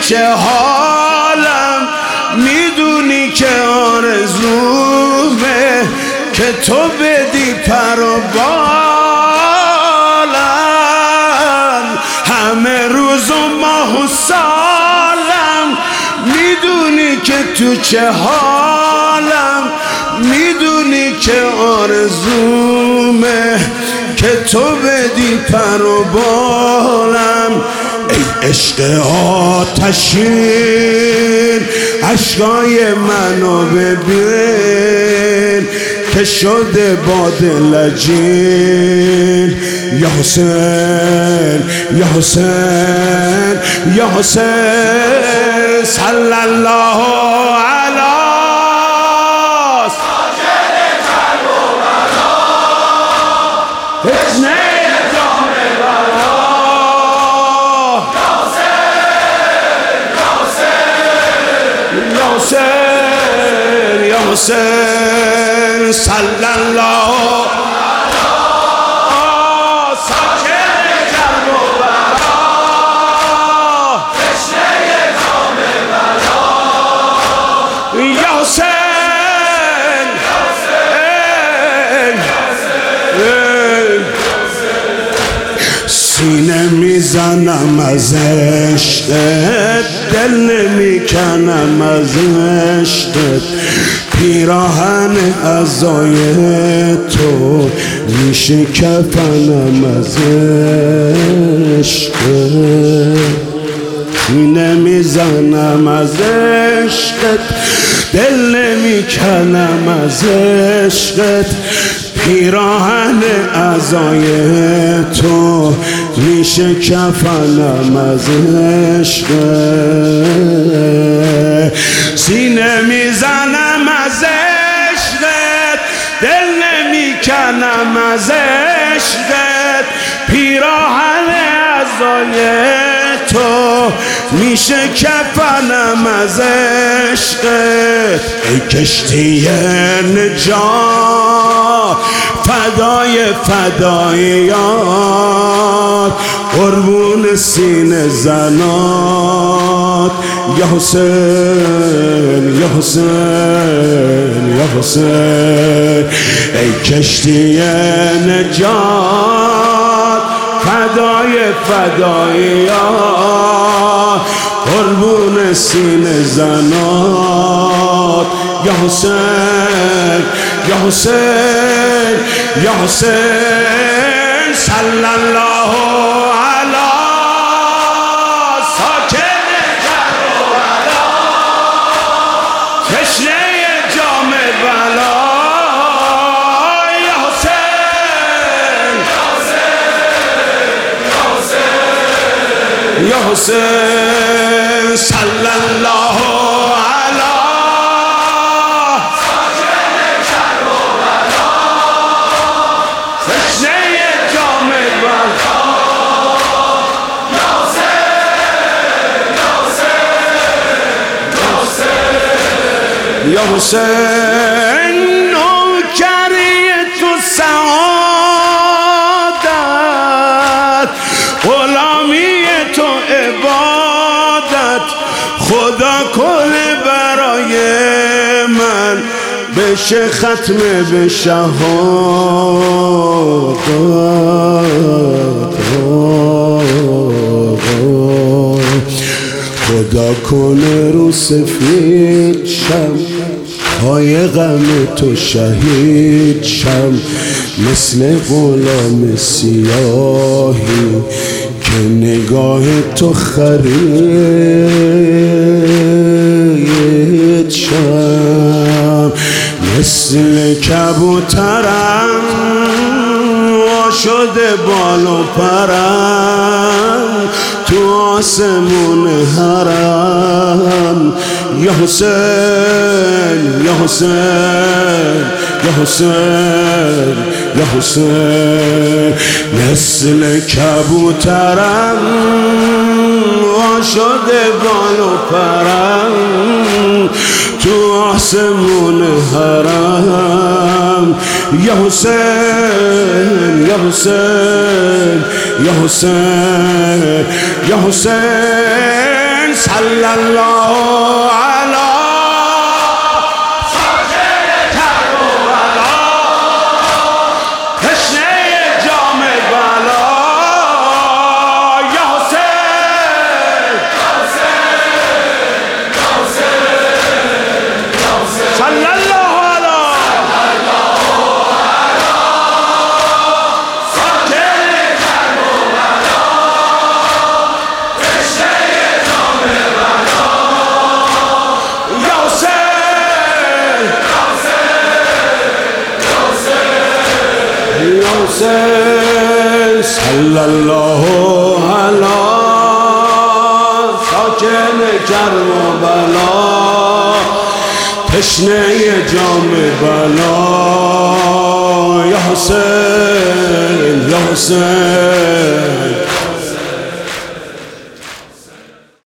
چه حالم، میدونی که آرزومه که تو بدی پر و بالم، همه روز و ماه و سالم، میدونی که تو چه حالم، میدونی که آرزومه که تو بدی پر و بالم. ای عشق آتشین عشقای منو ببین که شده باد لجین. یا حسین یا حسین یا حسین صلی الله علی یا حسین صلی الله ساکن کربلا، تشنه جام بلا. یا حسین سینه میزنم از عشقت، دل نمیکنم از عشقت، پیراهن عزای تو میشه کفنم از عشقت. سینه میزنم از عشقت، دل نمیکنم از عشقت، پیراهن عزای تو میشه کفنم از عشقت. سینه میزنم از عشقت، دل نمیکنم از عشقت، پیراهن عزای تو میشه کفنم از عشقت. ای کشتی نجات فدای فداییات، قربون سینه زنات. یا حسین یا حسین یا حسین ای کشتی نجات فدای فداییات، قربون سینه زنات. یا حسین یا حسین یا حسین صلی الله علی ساکن کربلا، تشنه جام بلا. یا حسین یا حسین صلی الله علی یا حسین نوکری تو سعادت، غلامی تو عبادت، خدا کنه برای من بشه ختم به شهادت. خدا کنه رو سفید شم، های غم تو شهید شم، مثل غلام سیاهی که نگاه تو خرید شم، مثل کبوترم شده بال و پرم تو آسمون حرم. یا حسین یا حسین یا حسین یا حسین مثل کبوترم شده بال و پرم تو آسمون حرم. یا حسین یا حسین یا حسین یا حسین حسین صلی الله علی ساکن کربلا تشنه جام بلا یا حسین صلی الله علی ساکن کربلا تشنه جام بلا یا حسین حسین صلی الله علی ساکن کربلا تشنه جام بلا یا حسین یا حسین